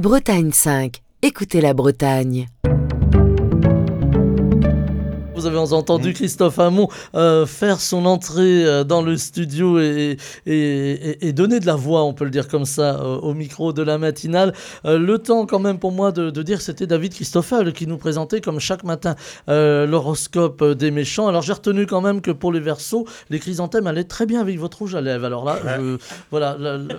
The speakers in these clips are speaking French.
Bretagne 5. Écoutez la Bretagne. Vous avez entendu Christophe Hamon faire son entrée dans le studio et donner de la voix, on peut le dire comme ça, au micro de la matinale. Le temps quand même pour moi de dire que c'était David Christoffel qui nous présentait comme chaque matin l'horoscope des méchants. Alors j'ai retenu quand même que pour les Verseaux, les chrysanthèmes allaient très bien avec votre rouge à lèvres. Alors là, voilà.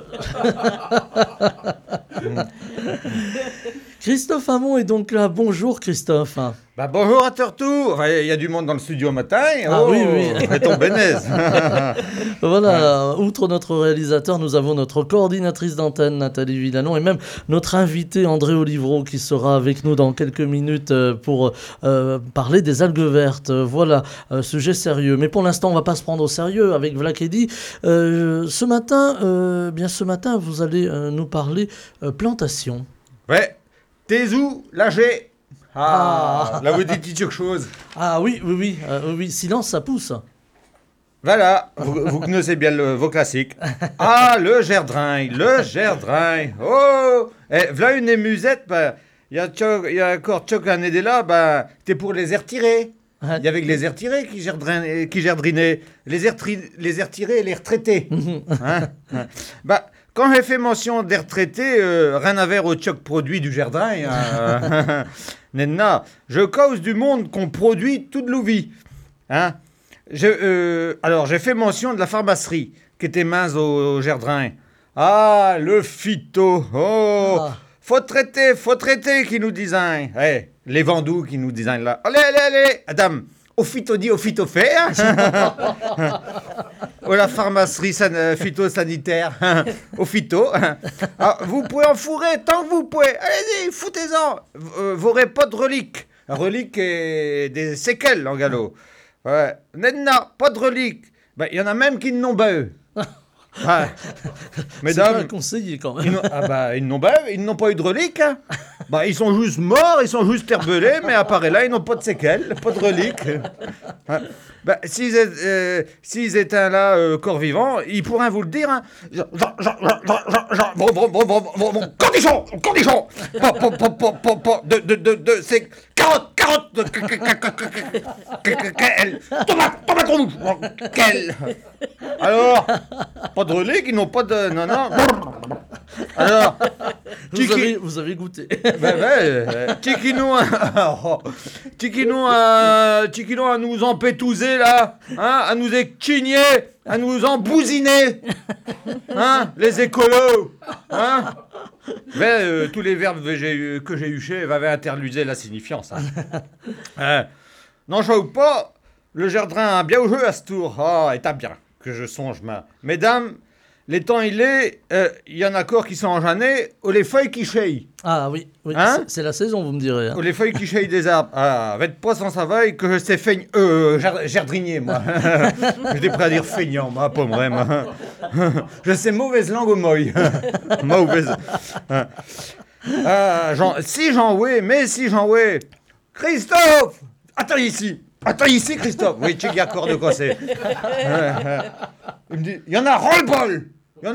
Christophe Hamon est donc là. Bonjour Christophe. Bonjour à Tortour. Il y a du monde dans le studio matin. Oui. Et ton bénèze. Voilà, outre notre réalisateur, nous avons notre coordinatrice d'antenne, Nathalie Villanon, et même notre invité, André Olivreau, qui sera avec nous dans quelques minutes pour parler des algues vertes. Voilà, sujet sérieux. Mais pour l'instant, on ne va pas se prendre au sérieux avec Vlakedi. Ce matin, vous allez nous parler plantation. Ouais. T'es où, là j'ai... là vous dites quelque chose. Ah oui, silence, ça pousse. Voilà, vous connaissez bien vos classiques. Le gerdrin. Oh, voilà une émusette, il y a encore Tchoc l'année de là, t'es pour les airs tirés. Il y avait les airs tirés qui gerdrinaient. Les airs tirés et les retraités. Quand j'ai fait mention des retraités, rien à voir au choc produit du jardin. Nenna, je cause du monde qu'on produit toute l'ouvie. Alors, j'ai fait mention de la pharmacerie qui était mince au jardin. Le phyto. Faut traiter qui nous disent. Les vendous qui nous disent là. Allez, Adam. Au phyto dit, au phyto fait. La pharmacerie phytosanitaire. Au phyto. Vous pouvez en fourrer tant que vous pouvez. Allez-y, foutez-en. Vous n'aurez pas de reliques. La relique est des séquelles en galop. Ouais. Nenna, pas de reliques. Il y en a même qui n'ont pas eux. Mesdames, c'est pas conseillé quand même. Ils n'ont pas eu de reliques. Ils sont juste morts, ils sont juste terbelés, mais à part là, ils n'ont pas de séquelles, pas de reliques. S'ils étaient là, corps vivants, ils pourraient vous le dire. Cornichon c'est carotte tomate rouge alors pas de reliques, ils n'ont pas de non alors vous avez goûté. Tiquinou à nous empétouser là, à nous équigner, à nous embousiner, les écolos, tous les verbes que j'ai huchés avaient interlusé la signifiance. Non, je vois pas, le jardin a bien au jeu à ce tour. Et t'as bien que je songe, mesdames, les temps il y en a encore qui sont enjanés, ou les feuilles qui cheillent. Oui, c'est la saison, vous me direz. Ou les feuilles qui cheillent des arbres. Faites pas sans savaille que je sais jardinier, moi. J'étais prêt à dire feignant, moi, pas vrai, moi. Je sais mauvaise langue au moy. Mauvaise. Si j'en ouais. Christophe! Attends ici, Christophe. Oui, tu y accord de quoi c'est. Il me dit, il y en a ras-le-bol. Il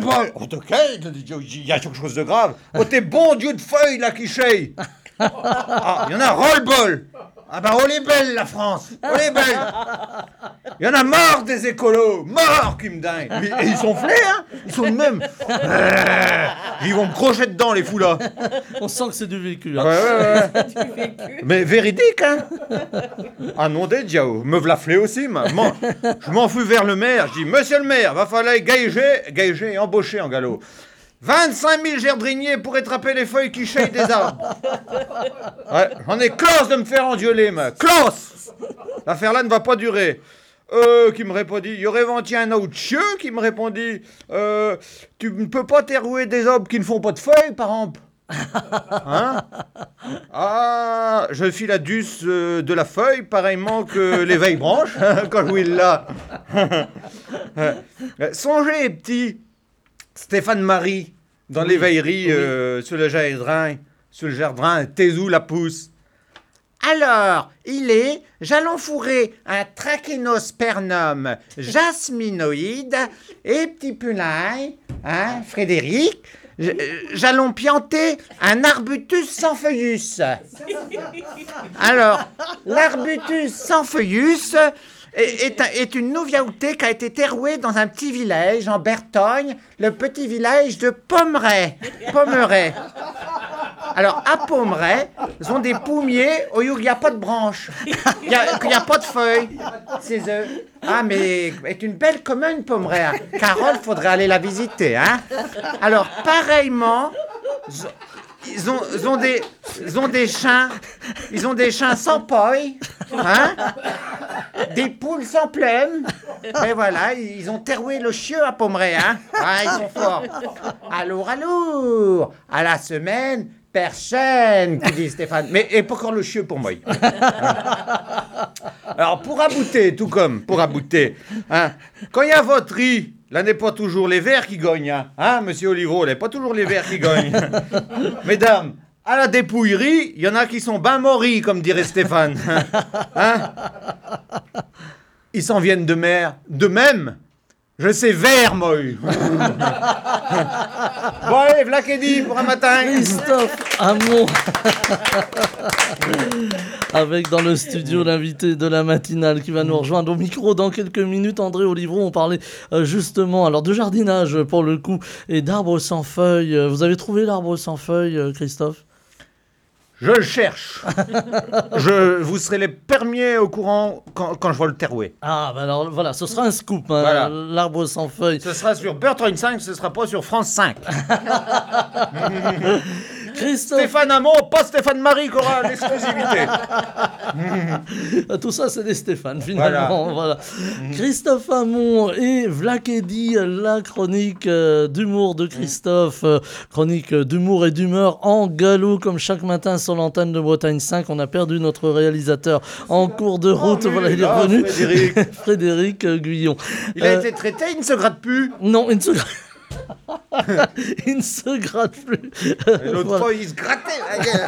y a quelque chose de grave. T'es bon Dieu de feuilles, là, qui cheille. Il y en a ras-le-bol. Oh, les belle, la France. Oh, les belle. Il y en a marre des écolos. Marre, qui me dingue. Et ils sont flés, Ils sont de même. Ils vont me crocher dedans, les fous, là. On sent que c'est du vécu. Ouais. Mais véridique, non, des diaos. Me v'la flé aussi, je m'en fous vers le maire. Je dis, monsieur le maire, va falloir gager et embaucher en galop. 25 000 gerdriniers pour attraper les feuilles qui cheillent des arbres. J'en ai classe de me faire endioler, classe. L'affaire là ne va pas durer. Qui me répondit, il y aurait vendu un autre chieux qui me répondit, tu ne peux pas t'érouer des arbres qui ne font pas de feuilles, par exemple. Je file la duce de la feuille, pareillement que les veilles branches, quand je will là. Songez, petit Stéphane Marie, dans l'éveillerie, sur le jardin, t'es où la pousse? Alors, j'allons fourrer un trachénospernum jasminoïde et petit poulain, Frédéric, j'allons planter un arbutus sans feuillus. Alors, l'arbutus sans feuillus est une nouveauté qui a été terrouée dans un petit village en Bertogne, le petit village de Pommeraye. Alors, à Pommeraye, ils ont des pommiers où il n'y a pas de branches, il n'y a pas de feuilles. C'est eux. Ah, mais c'est une belle commune, Pommeraye. Carole, faudrait aller la visiter, hein. Alors, pareillement, ils ont des chiens sans paille, hein, des poules sans plumes, et voilà, ils ont terroué le chieux à Pommeraye, hein. Ah, ils sont forts. Alors, à la semaine prochaine, qui dit Stéphane. Mais et pas encore le chieux pour moi. Alors, pour abouter, hein, quand il y a votre riz, là n'est pas toujours les verts qui gagnent, hein, monsieur Olivreau, là n'est pas toujours les verts qui gagnent. Mesdames, à la dépouillerie, il y en a qui sont ben moris, comme dirait Stéphane. Hein? Ils s'en viennent de même. Je sais vert, moi. Bon, allez, v'là qu'est dit pour un matin. Christophe Hamon. Avec dans le studio l'invité de la matinale qui va nous rejoindre au micro dans quelques minutes. André Olivreau, on parlait justement alors de jardinage pour le coup et d'arbres sans feuilles. Vous avez trouvé l'arbre sans feuilles, Christophe ? Je le cherche. Vous serez les premiers au courant quand je vois le terrouer. Ah, bah alors voilà, ce sera un scoop, hein, voilà. L'arbre sans feuilles. Ce sera sur Bertrand 5, ce sera pas sur France 5. Stéphane Hamon, pas Stéphane Marie qui aura l'exclusivité. Tout ça, c'est des Stéphane, finalement. Voilà. Christophe Hamon et Vlakedi, la chronique d'humour de Christophe. Chronique d'humour et d'humeur en galop, comme chaque matin sur l'antenne de Bretagne 5. On a perdu notre réalisateur en cours de route. Voilà, il est revenu. Frédéric Guyon. Il a été traité, il ne se gratte plus. Non, il ne se gratte il ne se gratte plus. L'autre fois, il se grattait.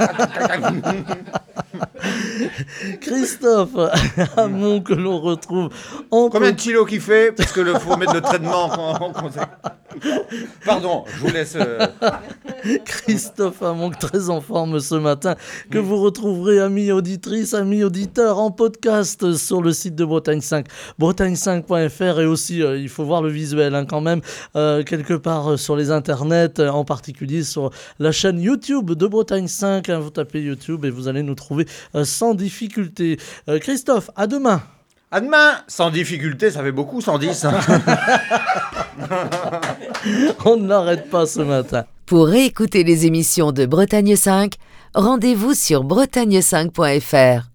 Christophe Hamon, que l'on retrouve en... Combien de kilos qu'il fait? Parce que faut mettre le traitement en Pardon, je vous laisse... Christophe Hamon, très en forme ce matin, que vous retrouverez, amis auditrices, amis auditeurs, en podcast sur le site de Bretagne 5, bretagne5.fr, et aussi, il faut voir le visuel quand même, quelque part sur les internets, en particulier sur la chaîne YouTube de Bretagne 5. Vous tapez YouTube et vous allez nous trouver sans difficulté. Christophe, à demain. À demain, sans difficulté, ça fait beaucoup, 110. On n'arrête pas ce matin. Pour réécouter les émissions de Bretagne 5, rendez-vous sur bretagne5.fr.